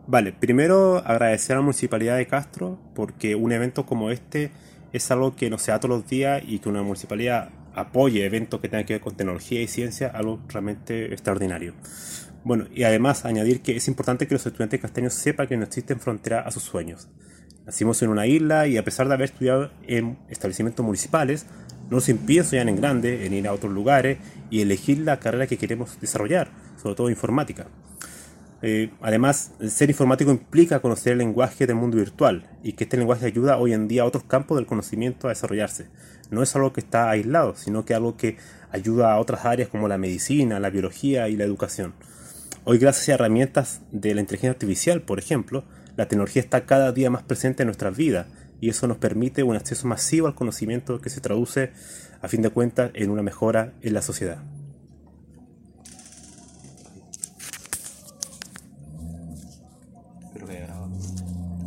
Vale, primero agradecer a la Municipalidad de Castro porque un evento como este es algo que no se da todos los días y que una municipalidad apoye eventos que tengan que ver con tecnología y ciencia, algo realmente extraordinario. Bueno, y además añadir que es importante que los estudiantes casteños sepan que no existen fronteras a sus sueños. Nacimos en una isla y a pesar de haber estudiado en establecimientos municipales, no nos impide soñar en grande, en ir a otros lugares y elegir la carrera que queremos desarrollar, sobre todo informática. Además, el ser informático implica conocer el lenguaje del mundo virtual y que este lenguaje ayuda hoy en día a otros campos del conocimiento a desarrollarse. No es algo que está aislado, sino que algo que ayuda a otras áreas como la medicina, la biología y la educación. Hoy, gracias a herramientas de la inteligencia artificial, por ejemplo, la tecnología está cada día más presente en nuestras vidas y eso nos permite un acceso masivo al conocimiento que se traduce, a fin de cuentas, en una mejora en la sociedad. Espero que haya grabado.